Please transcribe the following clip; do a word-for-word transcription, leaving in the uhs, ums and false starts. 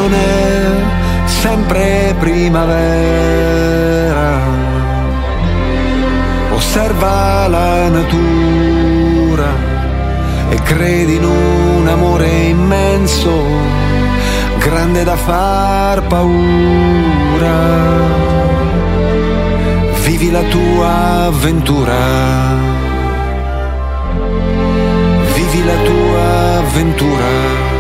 non è sempre primavera. Osserva la natura e credi in un amore immenso, grande da far paura. Vivi la tua avventura, vivi la tua avventura.